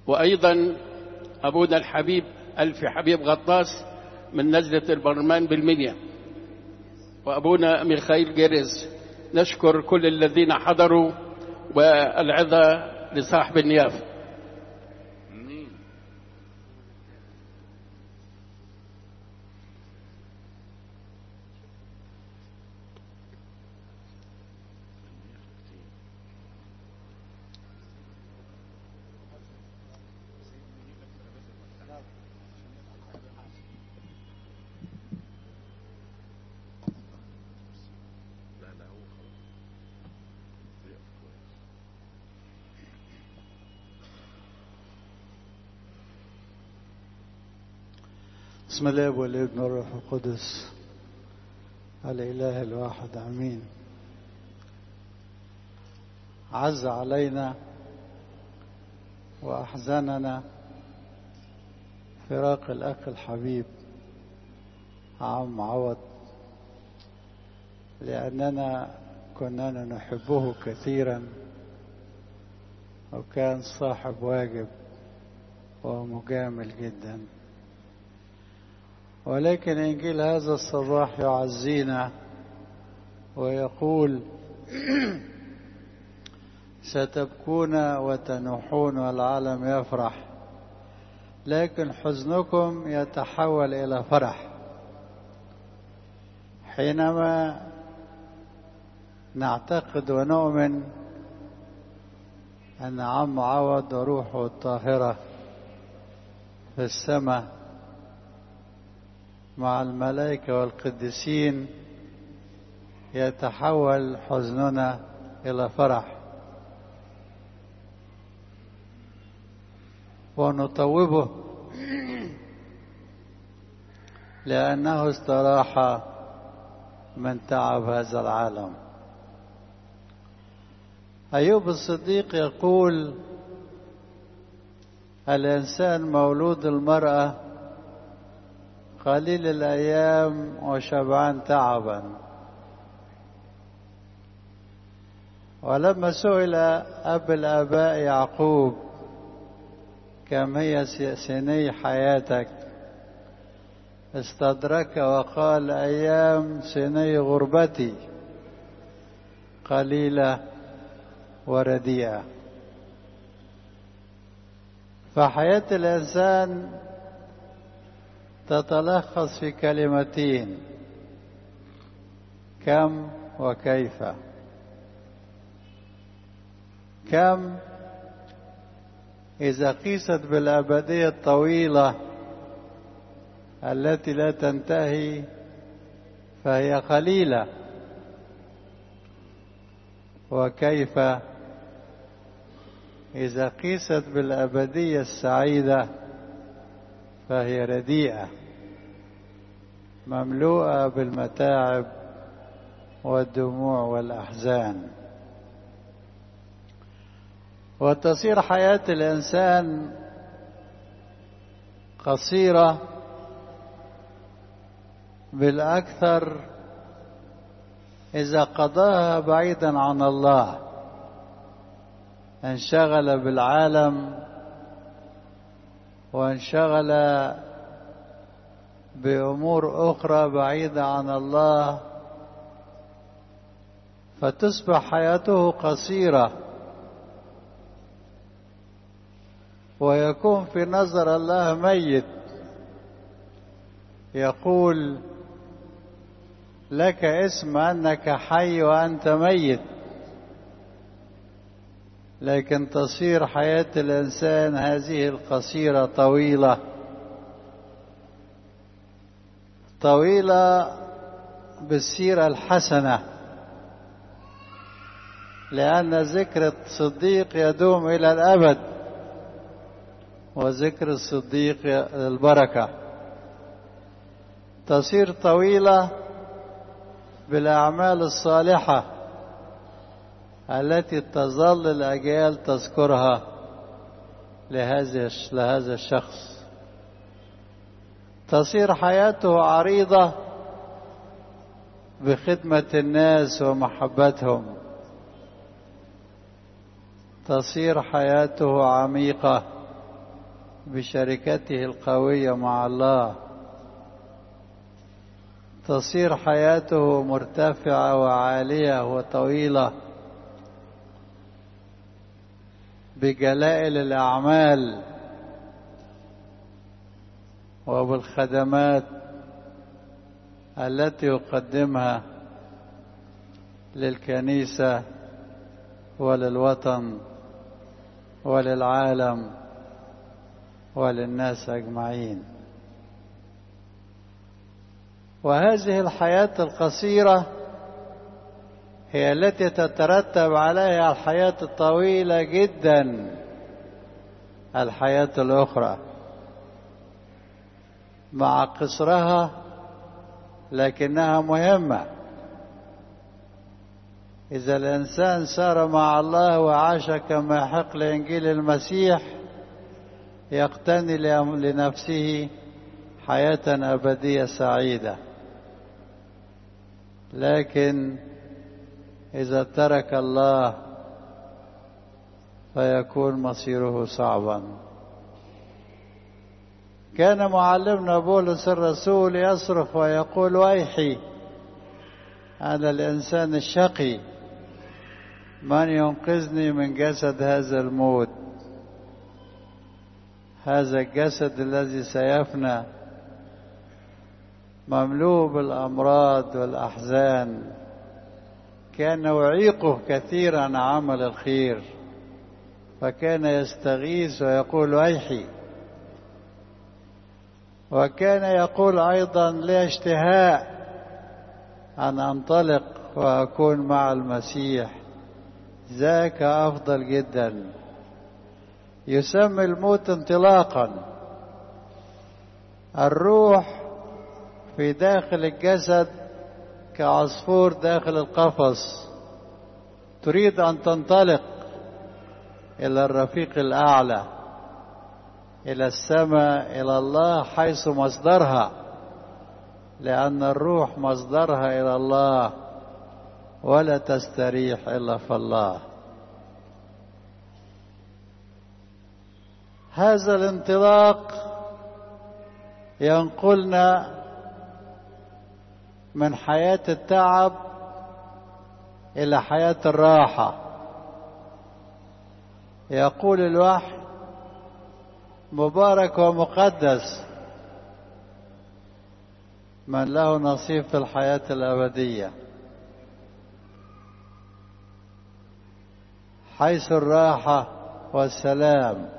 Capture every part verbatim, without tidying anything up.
وأيضا أبونا الحبيب ألفي حبيب غطاس من نزلة البرمان بالمنيا، وأبونا ميخائيل جيرز. نشكر كل الذين حضروا، والعظة لصاحب النيافة. بسم الله والابن والروح القدس الإله الواحد آمين. عز علينا وأحزننا فراق الأخ الحبيب عم عوض، لأننا كنا نحبه كثيرا، وكان صاحب واجب ومجامل جدا. ولكن إنجيل هذا الصباح يعزينا ويقول: ستبكون وتنوحون والعالم يفرح، لكن حزنكم يتحول إلى فرح. حينما نعتقد ونؤمن أن عم عوض وروحه الطاهرة في السماء مع الملائكة والقديسين، يتحول حزننا إلى فرح، ونطوبه لأنه استراح من تعب هذا العالم. أيوب الصديق يقول: الإنسان مولود المرأة قليل الأيام وشبعان تعبا. ولما سئل أب الآباء يعقوب: كم هي سني حياتك؟ استدرك وقال: أيام سني غربتي قليلة ورديئة. فحياة الإنسان تتلخص في كلمتين: كم وكيف. كم إذا قيست بالأبدية الطويلة التي لا تنتهي فهي قليلة، وكيف إذا قيست بالأبدية السعيدة فهي رديئة مملوءة بالمتاعب والدموع والأحزان. وتصير حياة الإنسان قصيرة بالأكثر إذا قضاها بعيدا عن الله، انشغل بالعالم وانشغل بأمور أخرى بعيدة عن الله، فتصبح حياته قصيرة، ويكون في نظر الله ميت. يقول: لك اسم أنك حي وأنت ميت. لكن تصير حياة الإنسان هذه القصيرة طويلة طويلة بالسيرة الحسنة، لأن ذكر الصديق يدوم إلى الأبد، وذكر الصديق البركة. تصير طويلة بالأعمال الصالحة التي تظل الأجيال تذكرها لهذا الشخص. تصير حياته عريضة بخدمة الناس ومحبتهم. تصير حياته عميقة بشركته القوية مع الله، تصير حياته مرتفعة وعالية وطويلة بجلائل الأعمال وبالخدمات التي يقدمها للكنيسة وللوطن وللعالم وللناس أجمعين. وهذه الحياة القصيرة هي التي تترتب عليها الحياة الطويلة جدا، الحياة الأخرى، مع قصرها لكنها مهمة. إذا الإنسان سار مع الله وعاش كما يحق لإنجيل المسيح يقتني لنفسه حياة أبدية سعيدة. لكن إذا ترك الله فيكون مصيره صعبا. كان معلمنا بولس الرسول يصرخ ويقول: ويحي أنا الإنسان الشقي، من ينقذني من جسد هذا الموت، هذا الجسد الذي سيفنى مملوء بالأمراض والأحزان. كان يعيقه كثيرا عمل الخير، فكان يستغيث ويقول: ويحي. وكان يقول أيضا: لي اشتهاء أن أنطلق وأكون مع المسيح، ذاك أفضل جدا. يسمي الموت انطلاقا. الروح في داخل الجسد كعصفور داخل القفص، تريد أن تنطلق إلى الرفيق الأعلى، إلى السماء، إلى الله حيث مصدرها، لأن الروح مصدرها إلى الله ولا تستريح إلا في الله. هذا الانطلاق ينقلنا من حياة التعب إلى حياة الراحة. يقول الوحي: مبارك ومقدس من له نصيب في الحياة الأبدية، حيث الراحة والسلام.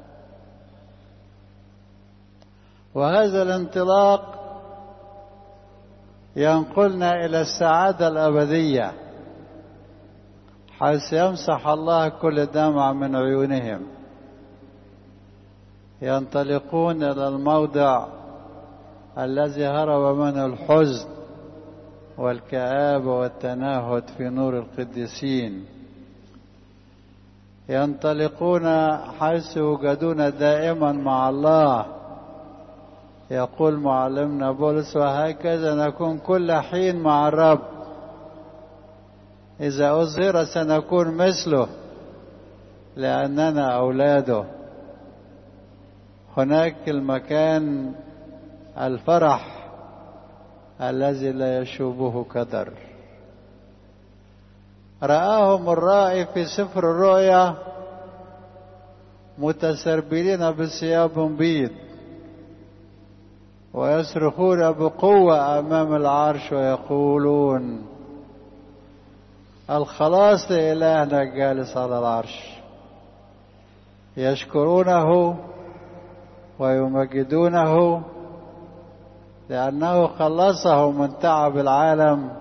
وهذا الانطلاق ينقلنا إلى السعادة الأبدية، حيث يمسح الله كل دمع من عيونهم. ينطلقون إلى الموضع الذي هرب منه الحزن والكآبة والتنهد في نور القديسين. ينطلقون حيث يوجدون دائما مع الله. يقول معلمنا بولس: وهكذا نكون كل حين مع الرب، إذا أظهر سنكون مثله لأننا أولاده. هناك المكان الفرح الذي لا يشوبه كدر. رآهم الرائي في سفر الرؤيا متسربلين بثياب بيض ويصرخون بقوة أمام العرش ويقولون: الخلاص لإلهنا الجالس على العرش. يشكرونه ويمجدونه لأنه خلصهم من تعب العالم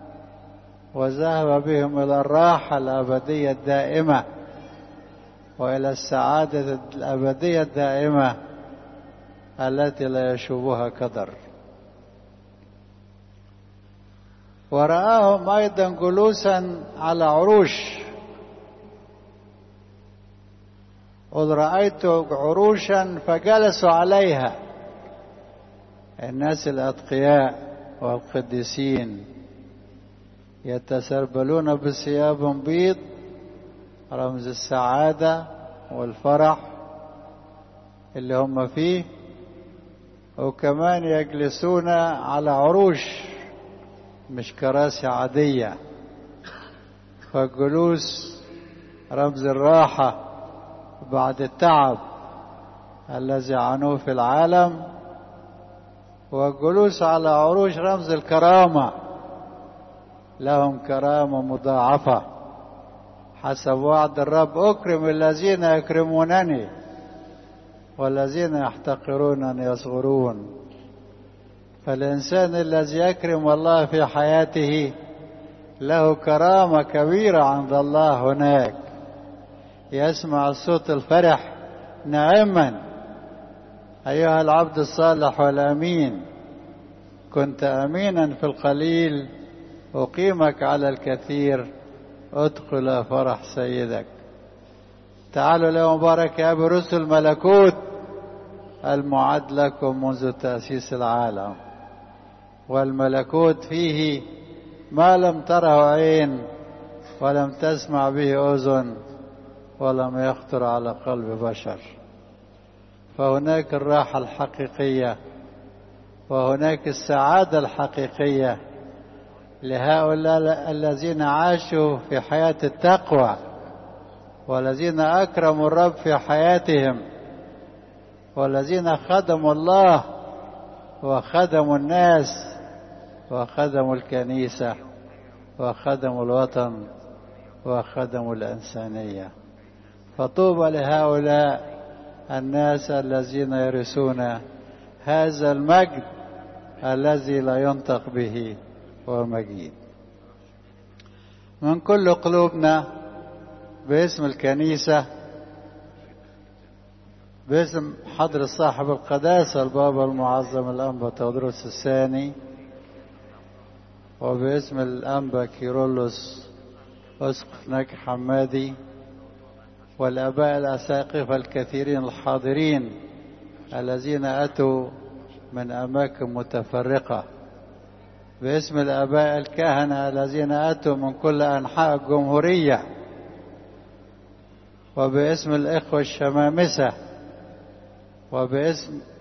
وذهب بهم إلى الراحة الأبدية الدائمة وإلى السعادة الأبدية الدائمة التي لا يشوبها كدر. ورآهم أيضا جلوسا على عروش. قل رأيت عروشا فجلسوا عليها، الناس الأتقياء والقديسين يتسربلون بثياب بيض، رمز السعادة والفرح اللي هم فيه، وكمان يجلسون على عروش مش كراسي عادية. فالجلوس رمز الراحة بعد التعب الذي عانوه في العالم، والجلوس على عروش رمز الكرامة، لهم كرامة مضاعفة حسب وعد الرب: أكرم الذين يكرمونني والذين يحتقرونني يصغرون. فالإنسان الذي يكرم الله في حياته له كرامة كبيرة عند الله هناك، يسمع صوت الفرح: نعما أيها العبد الصالح والأمين، كنت أمينا في القليل أقيمك على الكثير، ادخل فرح سيدك. تعالوا له مبارك يا أبي رسل الملكوت المعد لكم منذ تأسيس العالم، والملكوت فيه ما لم تره عين ولم تسمع به أذن ولم يخطر على قلب بشر. فهناك الراحة الحقيقية وهناك السعادة الحقيقية لهؤلاء الذين عاشوا في حياة التقوى والذين أكرموا الرب في حياتهم والذين خدموا الله وخدموا الناس وخدموا الكنيسة وخدموا الوطن وخدموا الإنسانية. فطوبى لهؤلاء الناس الذين يرثون هذا المجد الذي لا ينطق به ومجيد. من كل قلوبنا باسم الكنيسة، باسم حضرة صاحب القداسة البابا المعظم الأنبا تودروس الثاني، وباسم الأنبا كيرلس أسقف ناجي حمادي، والآباء الأساقفة الكثيرين الحاضرين الذين أتوا من أماكن متفرقة، باسم الآباء الكهنة الذين أتوا من كل أنحاء الجمهورية، وباسم الإخوة الشمامسة، وباسم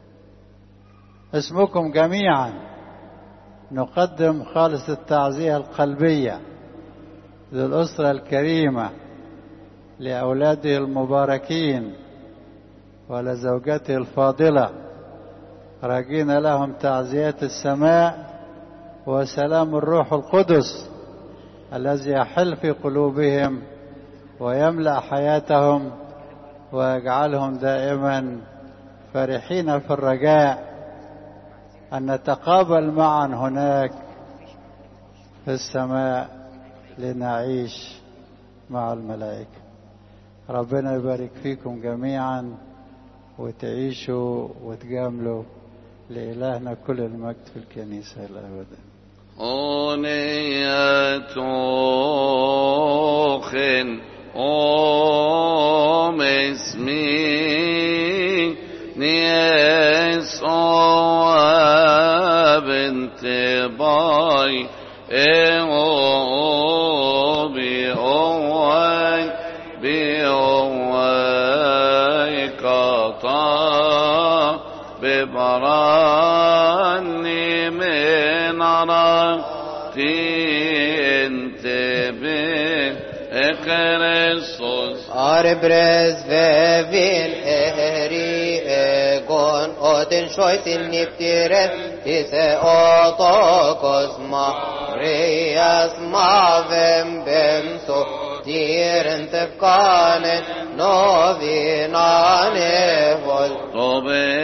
اسمكم جميعا نقدم خالص التعزية القلبية للأسرة الكريمة، لأولاده المباركين ولزوجته الفاضلة، راجين لهم تعزيات السماء وسلام الروح القدس الذي يحل في قلوبهم ويملأ حياتهم ويجعلهم دائما فرحين في الرجاء أن نتقابل معا هناك في السماء لنعيش مع الملائكة. ربنا يبارك فيكم جميعا وتعيشوا وتجاملوا. لإلهنا كل المجد في الكنيسة إلى الأبد. أونيتوخن أوم اسمي نيس بنت باي او بي اوي بي اوي كاتا ببراني من عرفتي انت بكريستوس Arbres vevin ehri egon oten shoitin niptire tise otokos Marias mavem bemso tiren tefkanen novinane vol.